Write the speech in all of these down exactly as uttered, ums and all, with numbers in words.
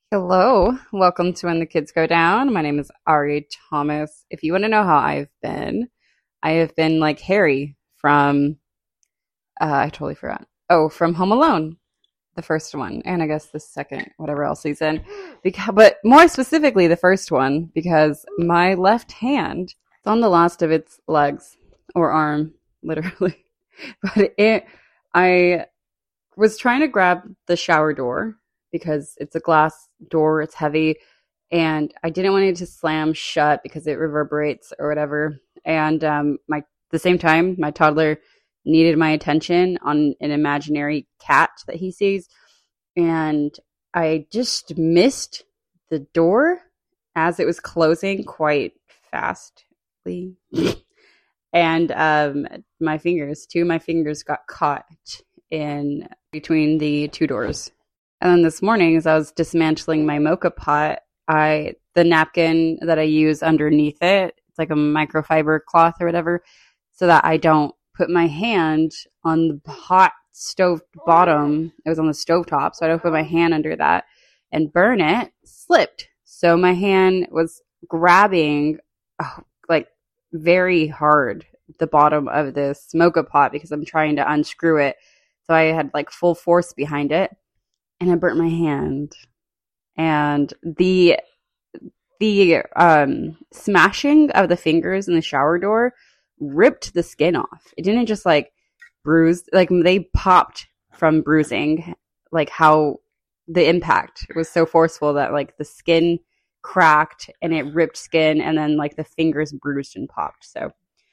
Hello, welcome to When the Kids Go Down. My name is Ari Thomas. If you want to know how I've been, I have been like Harry from, uh, I totally forgot. Oh, from Home Alone, the first one, and I guess the second, whatever else he's in. Because, but more specifically, the first one, because my left hand is on the last of its legs or arm, literally. But it, I was trying to grab the shower door because it's a glass door, it's heavy, and I didn't want it to slam shut because it reverberates or whatever. And um, my at the same time, my toddler needed my attention on an imaginary cat that he sees, and I just missed the door as it was closing quite fastly. And um, my fingers, two of my fingers got caught in between the two doors. And then this morning, as I was dismantling my mocha pot, I the napkin that I use underneath it, it's like a microfiber cloth or whatever, so that I don't put my hand on the hot stove bottom. It was on the stove top, so I don't put my hand under that and burn it. Slipped, so my hand was grabbing oh, like very hard the bottom of this mocha pot because I'm trying to unscrew it. So I had like full force behind it, and I burnt my hand. And the the um, smashing of the fingers in the shower door ripped the skin off. It didn't just like bruise, like they popped from bruising, like how the impact was so forceful that like the skin cracked and it ripped skin, and then like the fingers bruised and popped. So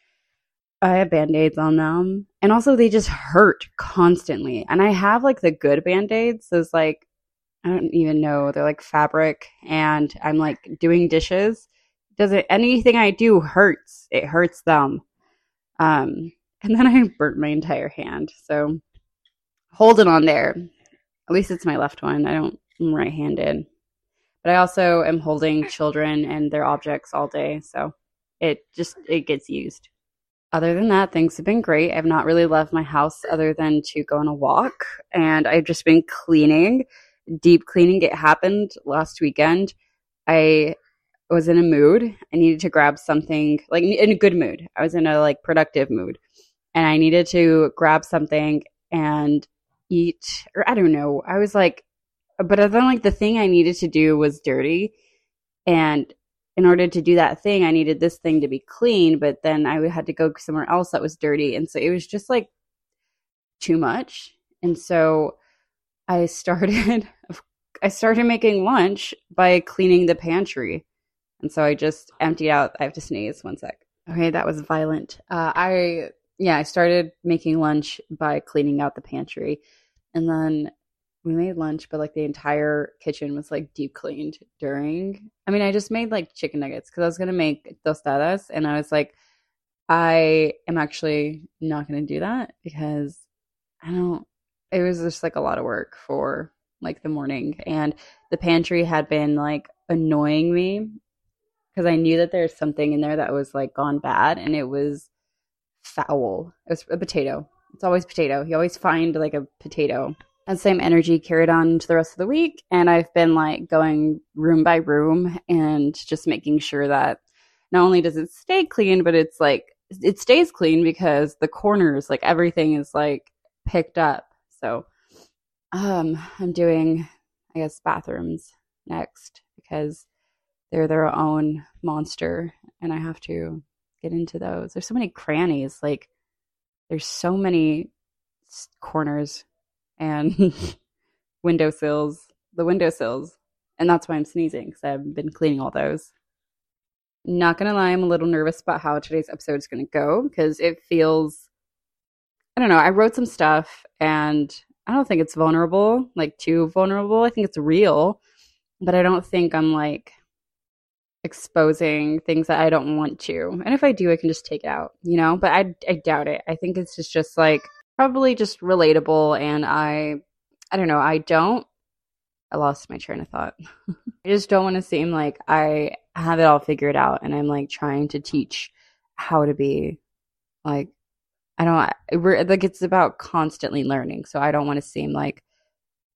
I have band-aids on them. And also they just hurt constantly. And I have like the good band-aids. Those like, I don't even know. They're like fabric, and I'm like doing dishes. Doesn't anything I do hurts. It hurts them. Um, and then I burnt my entire hand. So holding on there. At least it's my left one. I don't, I'm right-handed. But I also am holding children and their objects all day. So it just, it gets used. Other than that, things have been great. I've not really left my house other than to go on a walk, and I've just been cleaning, deep cleaning. It happened last weekend. I was in a mood. I needed to grab something, like in a good mood. I was in a like productive mood, and I needed to grab something and eat, or I don't know. I was like, but then like the thing I needed to do was dirty, and in order to do that thing, I needed this thing to be clean, but then I had to go somewhere else that was dirty. And so it was just like too much. And so I started, I started making lunch by cleaning the pantry. And so I just emptied out, I have to sneeze one sec. Okay, that was violent. Uh, I, yeah, I started making lunch by cleaning out the pantry. And then we made lunch, but like the entire kitchen was like deep cleaned during. I mean, I just made like chicken nuggets because I was gonna make tostadas, and I was like, I am actually not gonna do that because I don't. It was just like a lot of work for like the morning, and the pantry had been like annoying me because I knew that there's something in there that was like gone bad, and it was foul. It was a potato. It's always potato. You always find like a potato. And same energy carried on to the rest of the week. And I've been like going room by room and just making sure that not only does it stay clean, but it's like it stays clean because the corners, like everything is like picked up. So um, I'm doing, I guess, bathrooms next because they're their own monster, and I have to get into those. There's so many crannies. Like there's so many corners and windowsills, the windowsills. And that's why I'm sneezing, because I've been cleaning all those. Not going to lie, I'm a little nervous about how today's episode is going to go, because it feels, I don't know, I wrote some stuff, and I don't think it's vulnerable, like too vulnerable. I think it's real, but I don't think I'm like exposing things that I don't want to. And if I do, I can just take it out, you know? But I, I doubt it. I think it's just, just like, probably just relatable, and I I don't know, I don't I lost my train of thought. I just don't want to seem like I have it all figured out and I'm like trying to teach how to be like I don't we're like it's about constantly learning. So I don't want to seem like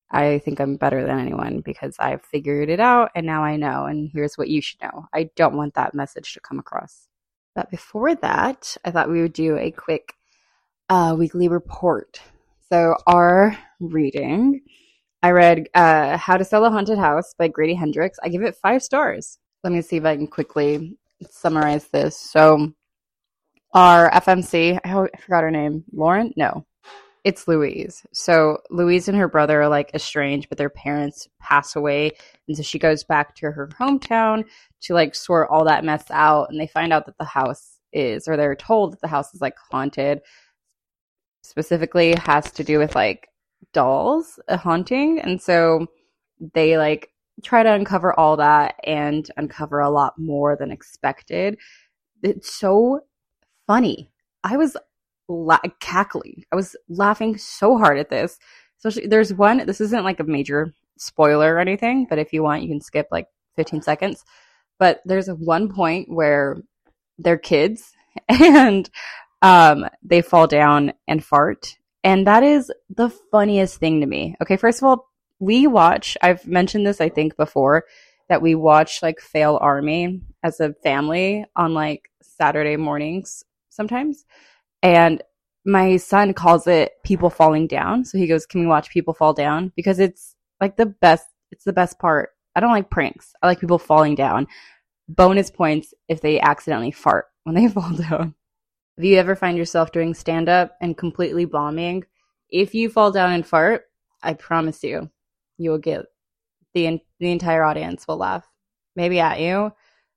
I think I'm better than anyone because I've figured it out and now I know, and here's what you should know. I don't want that message to come across. But before that, I thought we would do a quick uh, weekly report. So our reading, I read uh, How to Sell a Haunted House by Grady Hendrix. I give it five stars. Let me see if I can quickly summarize this. So our F M C, I forgot her name, Lauren? No. It's Louise. So Louise and her brother are like estranged, but their parents pass away. And so she goes back to her hometown to like sort all that mess out. And they find out that the house is, or they're told that the house is like haunted. Specifically has to do with like dolls, a haunting. And so they like try to uncover all that and uncover a lot more than expected. It's so funny. I was La- cackling. I was laughing so hard at this. Especially, there's one. This isn't like a major spoiler or anything, but if you want, you can skip like fifteen seconds. But there's one point where they're kids and um, they fall down and fart, and that is the funniest thing to me. Okay, first of all, we watch. I've mentioned this, I think, before that we watch like Fail Army as a family on like Saturday mornings sometimes. And my son calls it people falling down. So he goes, can we watch people fall down? Because it's like the best. It's the best part. I don't like pranks. I like people falling down. Bonus points if they accidentally fart when they fall down. If you ever find yourself doing stand-up and completely bombing, if you fall down and fart, I promise you, you will get the, the entire audience will laugh. Maybe at you,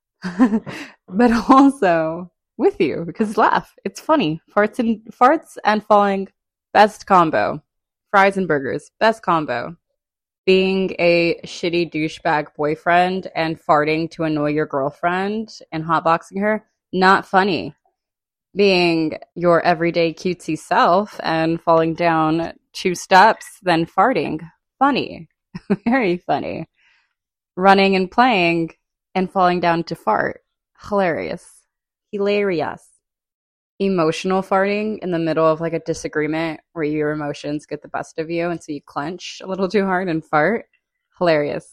but also with you, because laugh. It's funny. Farts and farts and falling, best combo. Fries and burgers, best combo. Being a shitty douchebag boyfriend and farting to annoy your girlfriend and hotboxing her, not funny. Being your everyday cutesy self and falling down two steps, then farting, funny. Very funny. Running and playing and falling down to fart, hilarious. Hilarious. Emotional farting in the middle of like a disagreement where your emotions get the best of you and so you clench a little too hard and fart. Hilarious.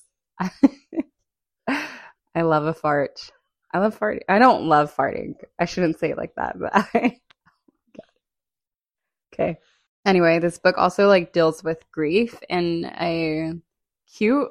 I love a fart. I love farting. I don't love farting. I shouldn't say it like that, but I okay. Anyway, this book also like deals with grief in a cute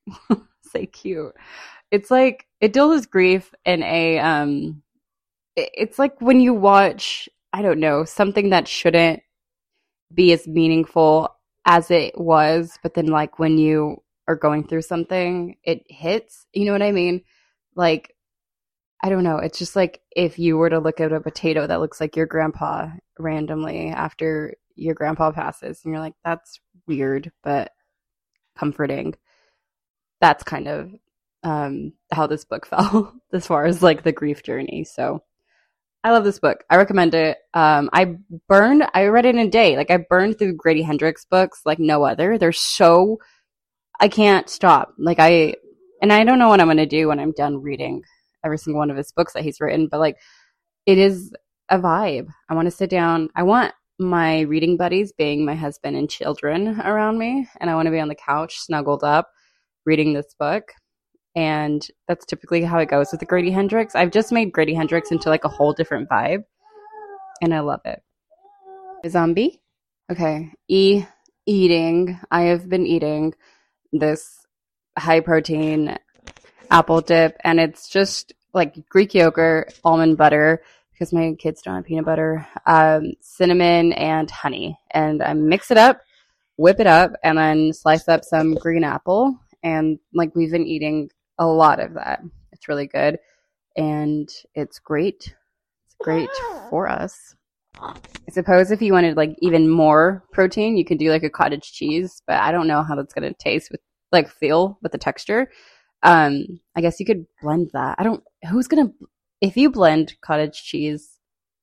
say cute. It's like it deals with grief in a um it's like when you watch, I don't know, something that shouldn't be as meaningful as it was, but then like when you are going through something, it hits. You know what I mean? Like, I don't know. It's just like if you were to look at a potato that looks like your grandpa randomly after your grandpa passes, and you're like, that's weird, but comforting. That's kind of um, how this book felt as far as like the grief journey. So I love this book. I recommend it. Um, I burned, I read it in a day. Like I burned through Grady Hendrix books like no other. They're so, I can't stop. Like I, and I don't know what I'm going to do when I'm done reading every single one of his books that he's written, but like it is a vibe. I want to sit down. I want my reading buddies being my husband and children around me. And I want to be on the couch snuggled up reading this book. And that's typically how it goes with the Grady Hendrix. I've just made Grady Hendrix into like a whole different vibe. And I love it. A zombie? Okay. E, eating. I have been eating this high protein apple dip. And it's just like Greek yogurt, almond butter, because my kids don't have peanut butter, um, cinnamon, and honey. And I mix it up, whip it up, and then slice up some green apple. And like we've been eating a lot of that. It's really good. And it's great. It's great for us. I suppose if you wanted like even more protein, you could do like a cottage cheese, but I don't know how that's going to taste with like feel with the texture. Um, I guess you could blend that. I don't, who's going to, if you blend cottage cheese,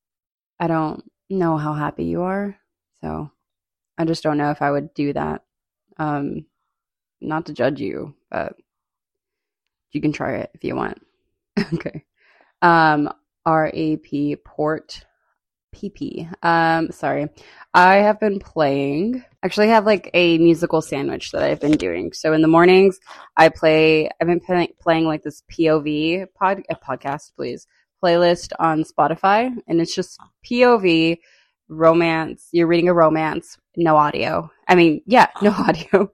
I don't know how happy you are. So I just don't know if I would do that. Um, not to judge you, but you can try it if you want. Okay. Um, R A P, port, P P. Um, sorry. I have been playing, actually I have like a musical sandwich that I've been doing. So in the mornings, I play, I've been play, playing like this P O V pod, a podcast, please, playlist on Spotify. And it's just P O V, romance. You're reading a romance, no audio. I mean, yeah, no audio,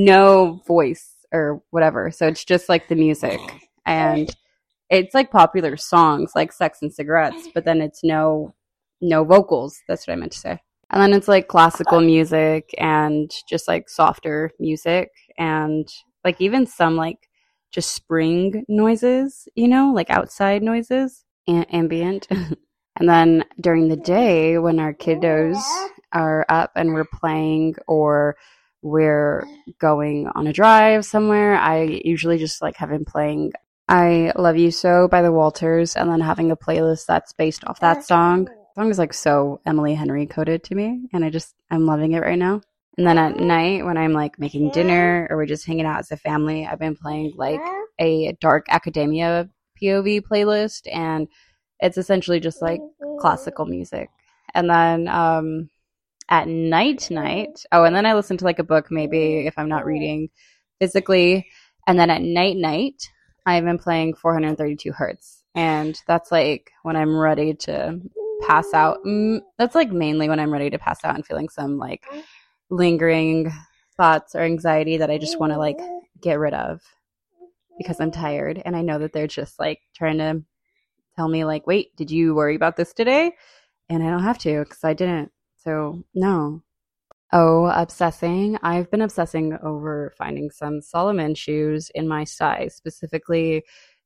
no voice or whatever. So it's just like the music. And it's like popular songs like Sex and Cigarettes, but then it's no no vocals. That's what I meant to say. And then it's like classical music and just like softer music and like even some like just spring noises, you know, like outside noises, a- ambient. And then during the day when our kiddos are up and we're playing or we're going on a drive somewhere, I usually just like have been playing I Love You So by the Walters and then having a playlist that's based off that song. The song is like so Emily Henry coded to me and I just, I'm loving it right now. And then at night when I'm like making dinner or we're just hanging out as a family, I've been playing like a dark academia P O V playlist and it's essentially just like classical music. And then um, at night night, oh, and then I listen to like a book maybe if I'm not reading physically. And then at night night, I've been playing four thirty-two hertz, and that's like when I'm ready to pass out. Mm, that's like mainly when I'm ready to pass out and feeling some like lingering thoughts or anxiety that I just want to like get rid of because I'm tired and I know that they're just like trying to tell me like, wait, did you worry about this today? And I don't have to because I didn't. So no. Oh, obsessing. I've been obsessing over finding some Solomon shoes in my size, specifically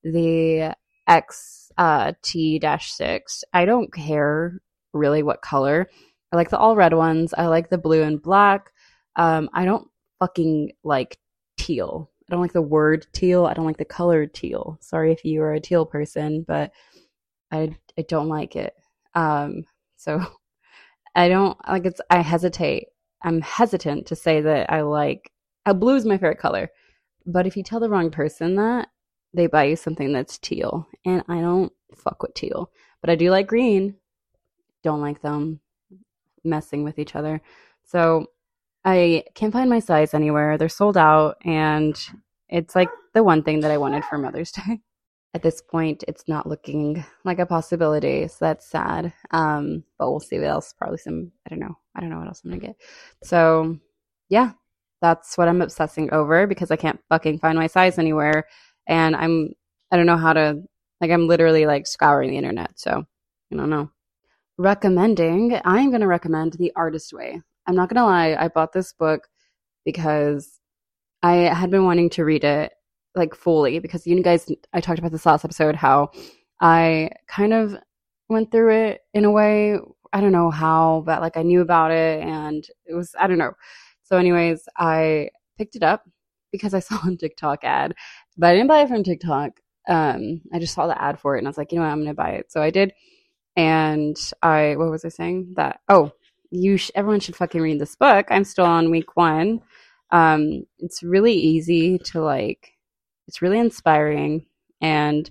the X T six. I don't care really what color. I like the all red ones. I like the blue and black. Um, I don't fucking like teal. I don't like the word teal. I don't like the color teal. Sorry if you are a teal person, but I, I don't like it. Um, so I don't like it's, I hesitate. I'm hesitant to say that I like, uh, blue is my favorite color. But if you tell the wrong person that, they buy you something that's teal. And I don't fuck with teal. But I do like green. Don't like them messing with each other. So I can't find my size anywhere. They're sold out. And it's like the one thing that I wanted for Mother's Day. At this point, it's not looking like a possibility, so that's sad. Um, but we'll see what else. Probably some, I don't know. I don't know what else I'm going to get. So, yeah, that's what I'm obsessing over because I can't fucking find my size anywhere. And I'm, I don't know how to, like, I'm literally, like, scouring the internet. So, I don't know. Recommending, I'm going to recommend The Artist Way. I'm not going to lie. I bought this book because I had been wanting to read it like fully because you guys, I talked about this last episode, how I kind of went through it in a way. I don't know how, but like I knew about it and it was, I don't know. So anyways, I picked it up because I saw a TikTok ad, but I didn't buy it from TikTok. Um, I just saw the ad for it and I was like, you know what, I'm going to buy it. So I did. And I, what was I saying? That, oh, you, sh- everyone should fucking read this book. I'm still on week one. Um, it's really easy to like, it's really inspiring and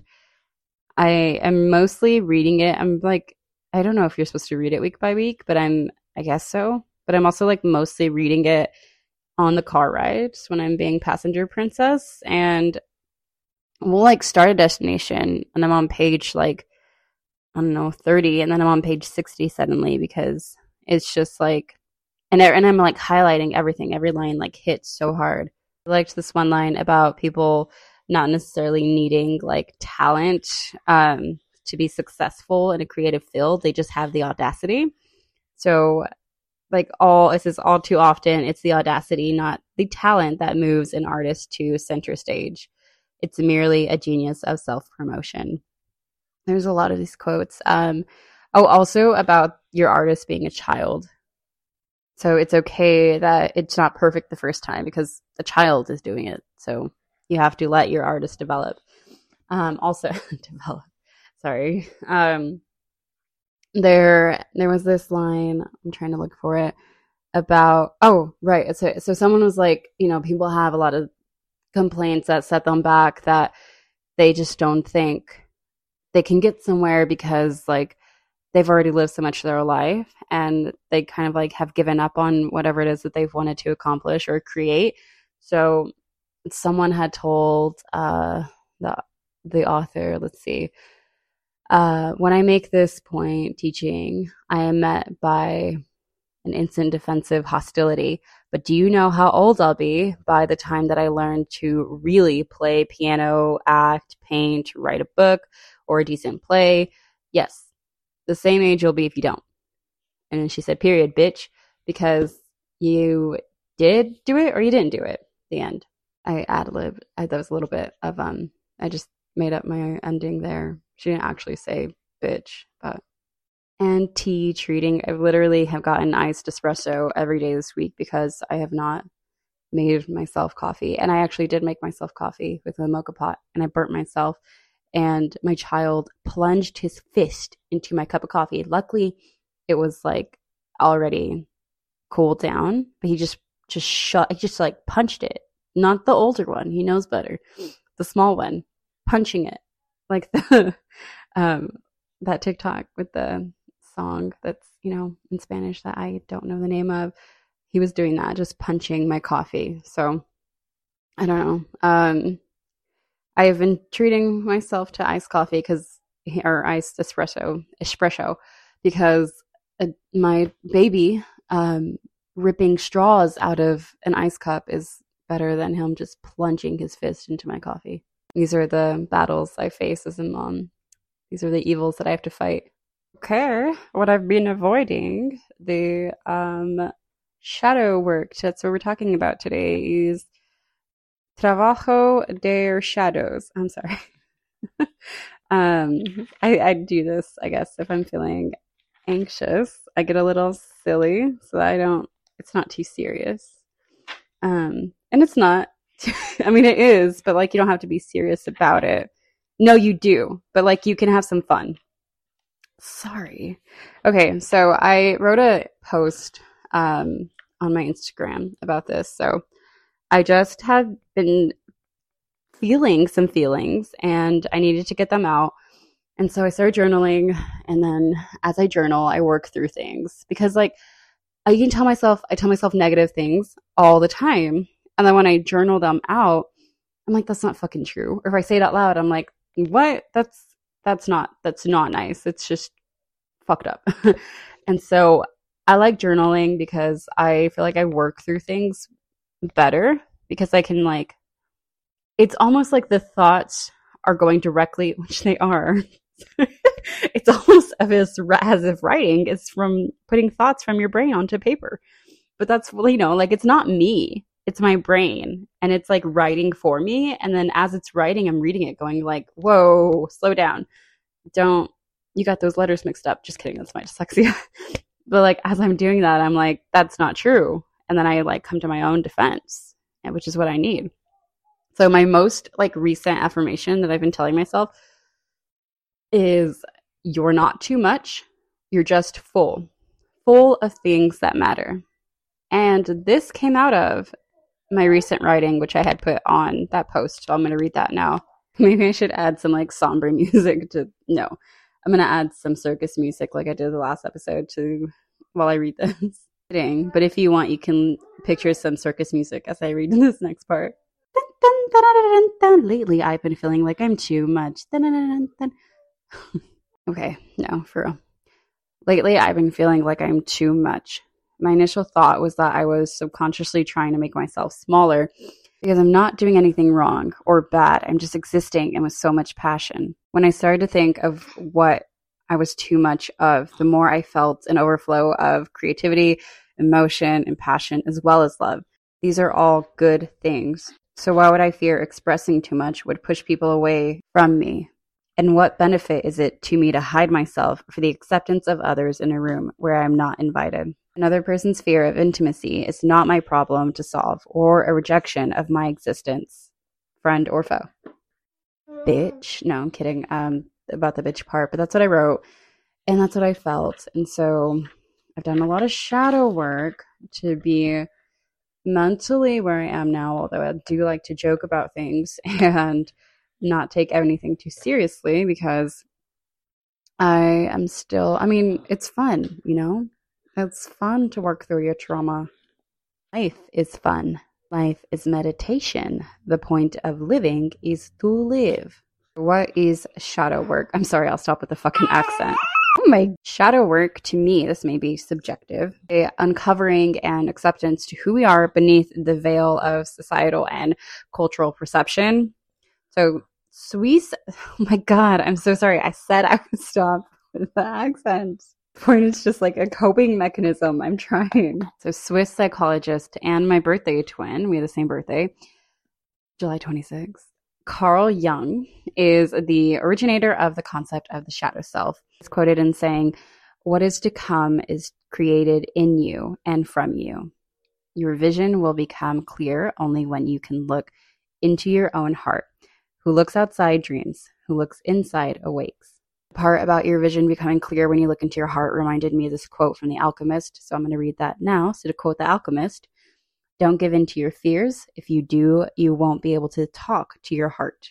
I am mostly reading it. I'm like, I don't know if you're supposed to read it week by week, but I'm, I guess so. But I'm also like mostly reading it on the car rides when I'm being passenger princess. And we'll like start a destination and I'm on page like, I don't know, thirty. And then I'm on page sixty suddenly because it's just like, and, and I'm like highlighting everything. Every line like hits so hard. I liked this one line about people not necessarily needing like talent um, to be successful in a creative field. They just have the audacity. So like all, this is all too often, it's the audacity, not the talent that moves an artist to center stage. It's merely a genius of self-promotion. There's a lot of these quotes. Um, oh, also about your artist being a child. So it's okay that it's not perfect the first time because the child is doing it. So you have to let your artist develop. Um, also, develop. Sorry. Um, there, there was this line. I'm trying to look for it about. Oh, right. So, so someone was like, you know, people have a lot of complaints that set them back. That they just don't think they can get somewhere because, like, they've already lived so much of their life and they kind of like have given up on whatever it is that they've wanted to accomplish or create. So someone had told uh, the the author, let's see, uh, when I make this point teaching, I am met by an instant defensive hostility. But do you know how old I'll be by the time that I learn to really play piano, act, paint, write a book, or a decent play? Yes, the same age you'll be if you don't. And then she said, period, bitch, because you did do it or you didn't do it. The end. I ad-libbed. I, that was a little bit of, um, I just made up my ending there. She didn't actually say bitch, but. And tea treating. I literally have gotten iced espresso every day this week because I have not made myself coffee. And I actually did make myself coffee with a mocha pot and I burnt myself. And my child plunged his fist into my cup of coffee. Luckily, it was like already cooled down, but he just just shut, he just like punched it. Not the older one. He knows better. The small one, punching it like the um that TikTok with the song that's, you know, in Spanish that I don't know the name of. He was doing that, just punching my coffee. So I don't know. Um, I've been treating myself to iced coffee because, or iced espresso, espresso, because uh, my baby um, ripping straws out of an ice cup is better than him just plunging his fist into my coffee. These are the battles I face as a mom. These are the evils that I have to fight. Okay, what I've been avoiding, the um, shadow work. That's what we're talking about today is trabajo de shadows. I'm sorry. um, I, I do this, I guess, if I'm feeling anxious. I get a little silly so that I don't, it's not too serious. Um, and it's not, I mean, it is, but like you don't have to be serious about it. No, you do, but like you can have some fun. Sorry. Okay, so I wrote a post um, on my Instagram about this. So I just have been feeling some feelings and I needed to get them out. And so I started journaling. And then as I journal, I work through things because like I can tell myself, I tell myself negative things all the time. And then when I journal them out, I'm like, that's not fucking true. Or if I say it out loud, I'm like, what? That's That's not, that's not nice. It's just fucked up. And so I like journaling because I feel like I work through things better because I can like, it's almost like the thoughts are going directly, which they are. It's almost as if, as if writing is from putting thoughts from your brain onto paper. But that's, you know, like it's not me. It's my brain and it's like writing for me. And then as it's writing, I'm reading it going like, whoa, slow down. Don't, you got those letters mixed up. Just kidding. That's my dyslexia. But like, as I'm doing that, I'm like, that's not true. And then I like come to my own defense, which is what I need. So my most like recent affirmation that I've been telling myself is you're not too much. You're just full, full of things that matter. And this came out of my recent writing, which I had put on that post. So I'm going to read that now. Maybe I should add some like somber music to, no, I'm going to add some circus music like I did the last episode to, while I read this. But if you want, you can picture some circus music as I read this next part. Dun, dun, dun, dun, dun, dun. Lately, I've been feeling like I'm too much. Dun, dun, dun, dun, dun. Okay, no, for real. Lately, I've been feeling like I'm too much. My initial thought was that I was subconsciously trying to make myself smaller because I'm not doing anything wrong or bad. I'm just existing and with so much passion. When I started to think of what I was too much of, the more I felt an overflow of creativity, emotion, and passion, as well as love. These are all good things. So why would I fear expressing too much would push people away from me? And what benefit is it to me to hide myself for the acceptance of others in a room where I'm not invited? Another person's fear of intimacy is not my problem to solve or a rejection of my existence, friend or foe. Bitch. No, I'm kidding um, about the bitch part, but that's what I wrote and that's what I felt. And so I've done a lot of shadow work to be mentally where I am now, although I do like to joke about things and not take anything too seriously because I am still, I mean, it's fun, you know? It's fun to work through your trauma. Life is fun. Life is meditation. The point of living is to live. What is shadow work? I'm sorry, I'll stop with the fucking accent. Oh my, shadow work to me, this may be subjective, a uncovering and acceptance to who we are beneath the veil of societal and cultural perception. So Swiss, oh my God, I'm so sorry. I said I would stop with the accent. Point is just like a coping mechanism. I'm trying. So Swiss psychologist and my birthday twin, we have the same birthday, July twenty-sixth. Carl Jung is the originator of the concept of the shadow self. He's quoted in saying, "What is to come is created in you and from you. Your vision will become clear only when you can look into your own heart. Who looks outside dreams, who looks inside awakes." The part about your vision becoming clear when you look into your heart reminded me of this quote from The Alchemist, so I'm going to read that now. So to quote The Alchemist, "Don't give in to your fears. If you do, you won't be able to talk to your heart."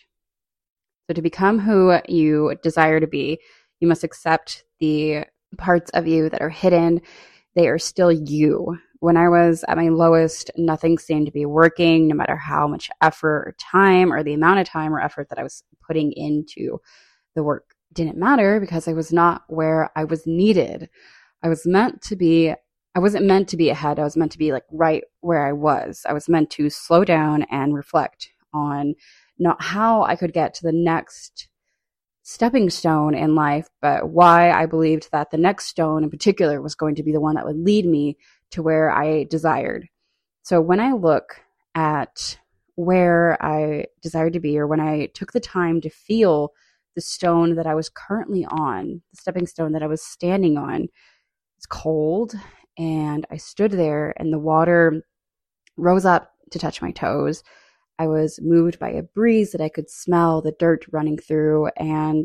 So to become who you desire to be, you must accept the parts of you that are hidden. They are still you. When I was at my lowest, nothing seemed to be working, no matter how much effort or time or the amount of time or effort that I was putting into the work. It didn't matter because I was not where I was needed. I was meant to be, I wasn't meant to be ahead. I was meant to be like right where I was. I was meant to slow down and reflect on not how I could get to the next stepping stone in life, but why I believed that the next stone in particular was going to be the one that would lead me to where I desired. So when I look at where I desired to be, or when I took the time to feel the stone that I was currently on, the stepping stone that I was standing on, it's cold, and I stood there and the water rose up to touch my toes. I was moved by a breeze that I could smell the dirt running through, and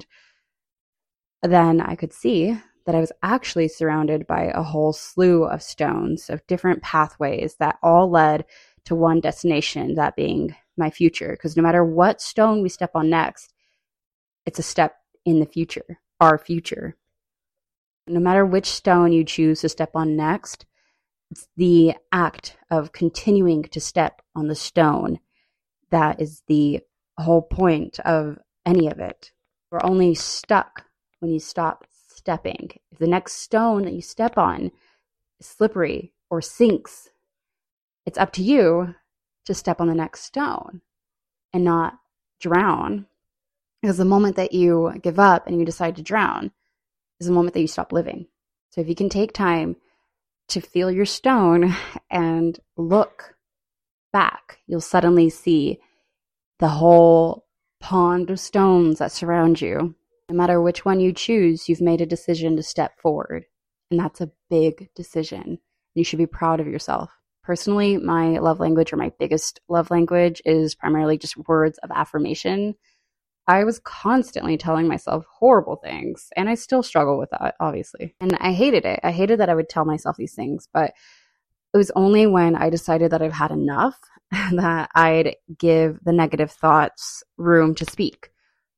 then I could see that I was actually surrounded by a whole slew of stones of different pathways that all led to one destination, that being my future. Because no matter what stone we step on next, it's a step in the future, our future. No matter which stone you choose to step on next, it's the act of continuing to step on the stone that is the whole point of any of it. We're only stuck when you stop stepping. If the next stone that you step on is slippery or sinks, it's up to you to step on the next stone and not drown. Because the moment that you give up and you decide to drown is the moment that you stop living. So if you can take time to feel your stone and look back, you'll suddenly see the whole pond of stones that surround you. No matter which one you choose, you've made a decision to step forward. And that's a big decision. You should be proud of yourself. Personally, my love language, or my biggest love language, is primarily just words of affirmation. I was constantly telling myself horrible things, and I still struggle with that, obviously. And I hated it. I hated that I would tell myself these things, but it was only when I decided that I've had enough that I'd give the negative thoughts room to speak.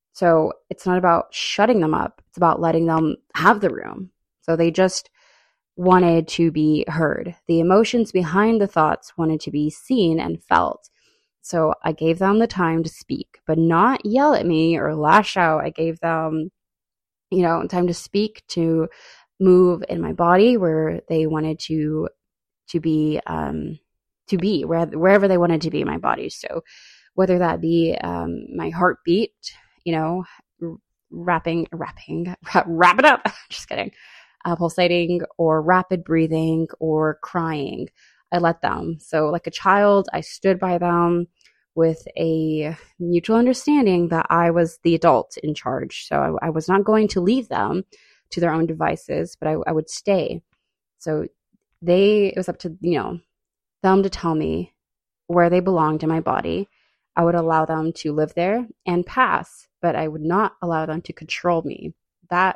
So it's not about shutting them up. It's about letting them have the room. So they just wanted to be heard. The emotions behind the thoughts wanted to be seen and felt. So I gave them the time to speak, but not yell at me or lash out. I gave them, you know, time to speak, to move in my body where they wanted to to be, um, to be where, wherever they wanted to be in my body. So whether that be um, my heartbeat, you know, wrapping, wrapping, wrap it up. Just kidding. Uh, pulsating, or rapid breathing, or crying. I let them. So like a child, I stood by them with a mutual understanding that I was the adult in charge. So I, I was not going to leave them to their own devices, but I, I would stay. So they, it was up to, you know, them to tell me where they belonged in my body. I would allow them to live there and pass, but I would not allow them to control me. That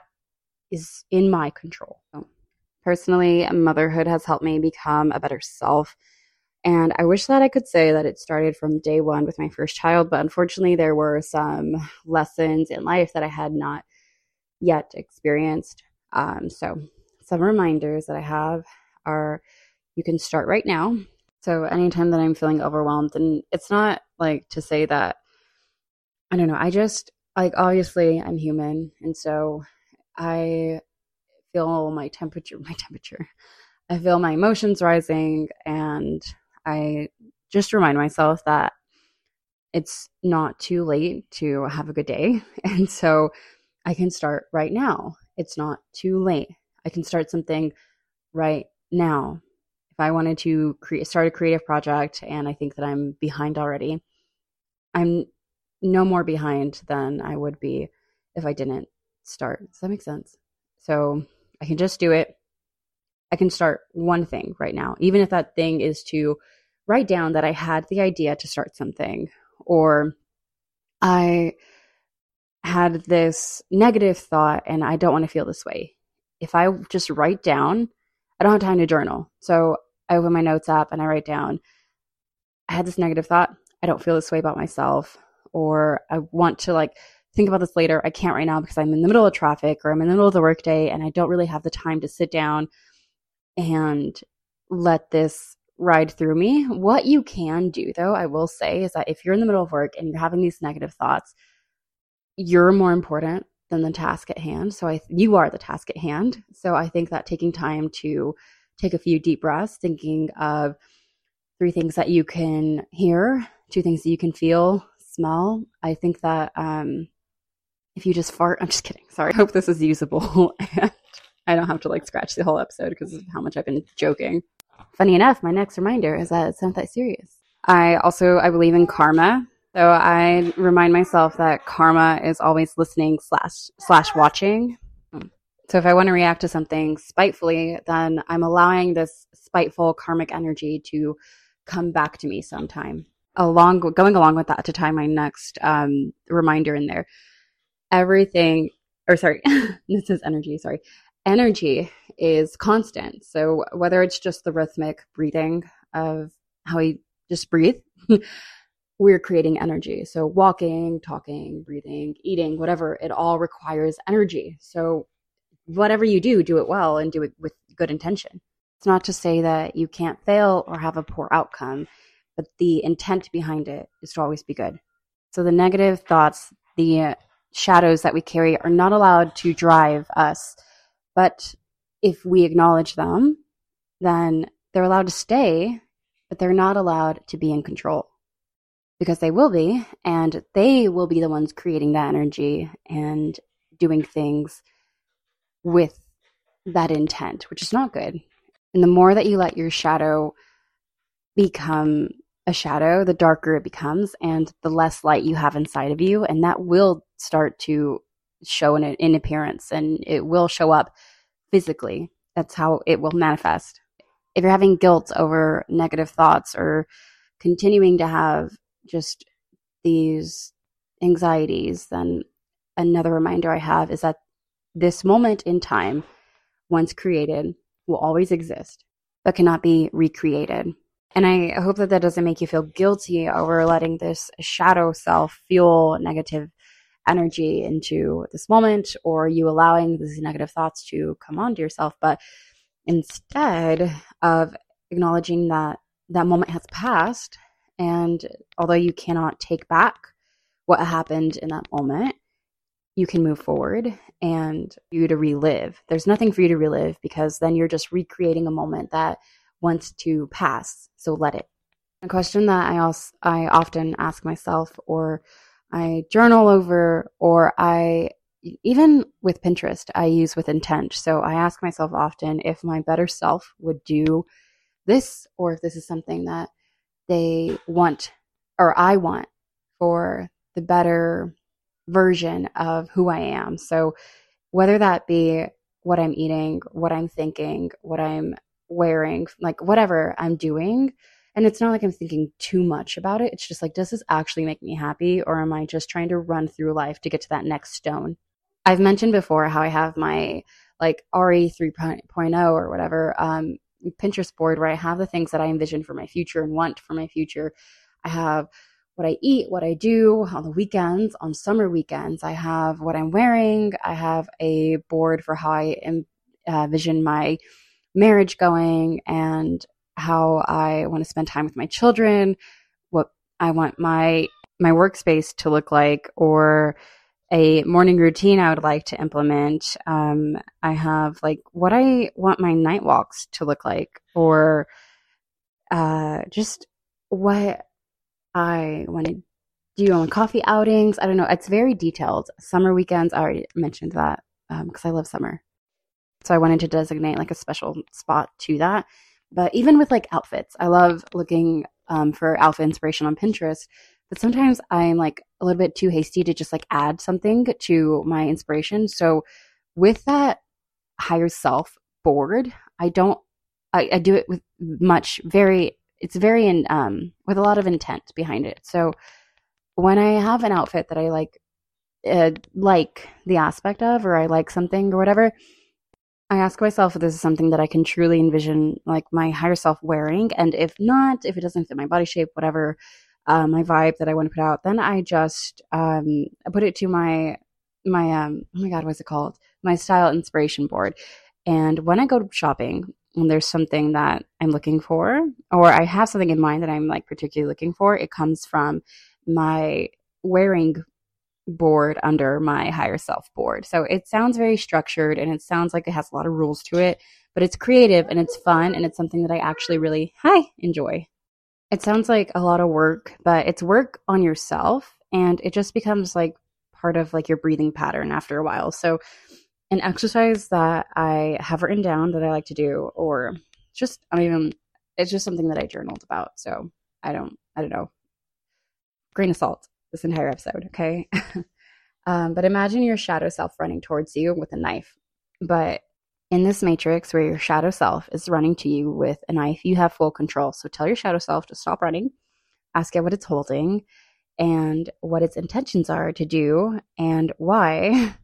is in my control. So personally, motherhood has helped me become a better self. And I wish that I could say that it started from day one with my first child, but unfortunately there were some lessons in life that I had not yet experienced. Um, so some reminders that I have are you can start right now. So anytime that I'm feeling overwhelmed, and it's not like to say that, I don't know, I just, like, obviously I'm human. And so I feel my temperature, my temperature, I feel my emotions rising, and I just remind myself that it's not too late to have a good day. And so I can start right now. It's not too late. I can start something right now. If I wanted to create, start a creative project and I think that I'm behind already, I'm no more behind than I would be if I didn't start. Does that make sense? So I can just do it. I can start one thing right now, even if that thing is to write down that I had the idea to start something, or I had this negative thought and I don't want to feel this way. If I just write down, I don't have time to journal. So I open my notes app and I write down, I had this negative thought. I don't feel this way about myself, or I want to like think about this later. I can't right now because I'm in the middle of traffic, or I'm in the middle of the workday and I don't really have the time to sit down and let this ride through me. What you can do, though, I will say, is that if you're in the middle of work and you're having these negative thoughts, you're more important than the task at hand. So I, you are the task at hand. So I think that taking time to take a few deep breaths, thinking of three things that you can hear, two things that you can feel, smell. I think that um, if you just fart, I'm just kidding. Sorry. I hope this is usable. And I don't have to like scratch the whole episode because of how much I've been joking. Funny enough, my next reminder is that it's not that serious. I also, I believe in karma. So I remind myself that karma is always listening slash slash watching. So if I want to react to something spitefully, then I'm allowing this spiteful karmic energy to come back to me sometime. Along going along with that, to tie my next um, reminder in there, everything, or sorry, this is energy, sorry. Energy is constant. So whether it's just the rhythmic breathing of how we just breathe, we're creating energy. So walking, talking, breathing, eating, whatever, it all requires energy. So whatever you do, do it well and do it with good intention. It's not to say that you can't fail or have a poor outcome, but the intent behind it is to always be good. So the negative thoughts, the shadows that we carry are not allowed to drive us. But if we acknowledge them, then they're allowed to stay, but they're not allowed to be in control, because they will be, and they will be the ones creating that energy and doing things with that intent, which is not good. And the more that you let your shadow become a shadow, the darker it becomes and the less light you have inside of you. And that will start to show in, in appearance, and it will show up physically. That's how it will manifest. If you're having guilt over negative thoughts or continuing to have just these anxieties, then another reminder I have is that this moment in time, once created, will always exist, but cannot be recreated. And I hope that that doesn't make you feel guilty over letting this shadow self fuel negative energy into this moment, or you allowing these negative thoughts to come onto yourself. But instead of acknowledging that that moment has passed, and although you cannot take back what happened in that moment, you can move forward and you to relive. There's nothing for you to relive, because then you're just recreating a moment that wants to pass. So let it. A question that I also I often ask myself, or I journal over, or I, even with Pinterest, I use with intent. So I ask myself often if my better self would do this, or if this is something that they want, or I want, for the better version of who I am. So whether that be what I'm eating, what I'm thinking, what I'm wearing, like whatever I'm doing. And it's not like I'm thinking too much about it. It's just like, does this actually make me happy, or am I just trying to run through life to get to that next stone? I've mentioned before how I have my like R E three point oh or whatever um, Pinterest board where I have the things that I envision for my future and want for my future. I have what I eat, what I do on the weekends, on summer weekends. I have what I'm wearing. I have a board for how I envision my marriage going and how I want to spend time with my children, what I want my my workspace to look like, or a morning routine I would like to implement. Um, I have like what I want my night walks to look like, or uh, just what I want to do on coffee outings. I don't know. It's very detailed. Summer weekends, I already mentioned that because um, I love summer. So I wanted to designate like a special spot to that. But even with like outfits, I love looking um, for outfit inspiration on Pinterest. But sometimes I'm like a little bit too hasty to just like add something to my inspiration. So with that higher self board, I don't, I, I do it with much, very, it's very in, um, with a lot of intent behind it. So when I have an outfit that I like, uh, like the aspect of, or I like something or whatever, I ask myself if this is something that I can truly envision like my higher self wearing. And if not, if it doesn't fit my body shape, whatever, uh, my vibe that I want to put out, then I just um, I put it to my, my um, oh my God, what's it called? My style inspiration board. And when I go shopping and there's something that I'm looking for, or I have something in mind that I'm like particularly looking for, it comes from my wearing board under my higher self board. So it sounds very structured and it sounds like it has a lot of rules to it, but it's creative and it's fun and it's something that I actually really hi enjoy. It sounds like a lot of work, but it's work on yourself and it just becomes like part of like your breathing pattern after a while. So an exercise that I have written down that I like to do, or just I don't even, it's just something that I journaled about. So I don't, I don't know, grain of salt this entire episode, okay? um, but imagine your shadow self running towards you with a knife. But in this matrix where your shadow self is running to you with a knife, you have full control. So tell your shadow self to stop running, ask it what it's holding and what its intentions are to do and why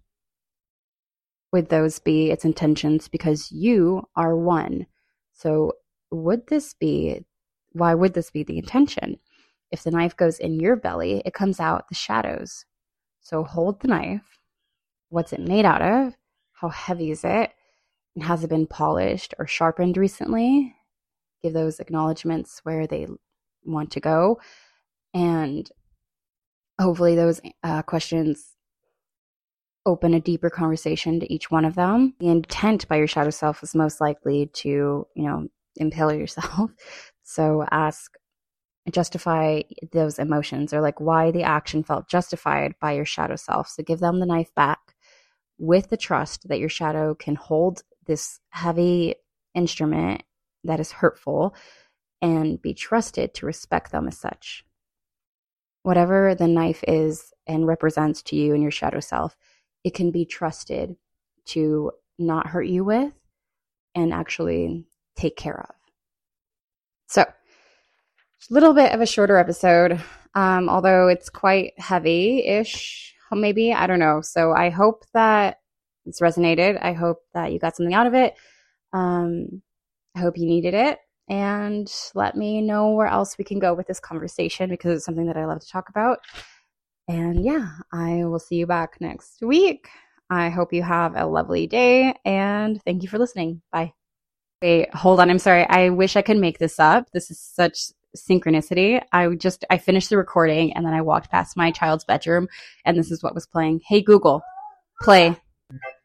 would those be its intentions, because you are one. So would this be, why would this be the intention? If the knife goes in your belly, it comes out the shadows. So hold the knife. What's it made out of? How heavy is it? And has it been polished or sharpened recently? Give those acknowledgments where they want to go. And hopefully those uh, questions open a deeper conversation to each one of them. The intent by your shadow self is most likely to, you know, impale yourself. So ask, justify those emotions, or like why the action felt justified by your shadow self. So give them the knife back with the trust that your shadow can hold this heavy instrument that is hurtful and be trusted to respect them as such. Whatever the knife is and represents to you and your shadow self, it can be trusted to not hurt you with and actually take care of. So, a little bit of a shorter episode, um, although it's quite heavy-ish, maybe. I don't know. So I hope that it's resonated. I hope that you got something out of it. Um, I hope you needed it. And let me know where else we can go with this conversation, because it's something that I love to talk about. And yeah, I will see you back next week. I hope you have a lovely day, and thank you for listening. Bye. Wait, hold on. I'm sorry. I wish I could make this up. This is such synchronicity. I just, I finished the recording and then I walked past my child's bedroom and this is what was playing. Hey, Google, play.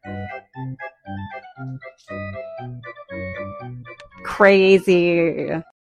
Crazy.